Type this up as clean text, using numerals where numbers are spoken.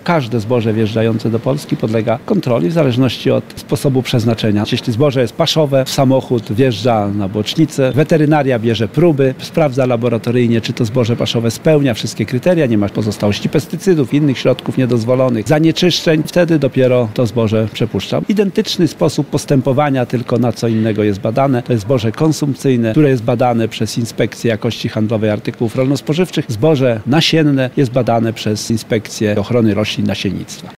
każde zboże wjeżdżające do Polski podlega kontroli w zależności od sposobu przeznaczenia. Jeśli zboże jest paszowe, samochód wjeżdża na bocznicę, weterynaria bierze próby, sprawdza laboratoryjnie, czy to zboże paszowe spełnia wszystkie kryteria, nie ma pozostałości pestycydów, innych środków niedozwolonych, zanieczyszczeń, wtedy dopiero to zboże przepuszcza. Identyczny sposób postępowania, tylko na co innego jest badane. To jest zboże konsumpcyjne, które jest badane przez Inspekcję Jakości Handlowej Artykułów Rolno-Spożywczych. Zboże nasienne jest badane przez Inspekcję Ochrony Roślin i Nasiennictwa.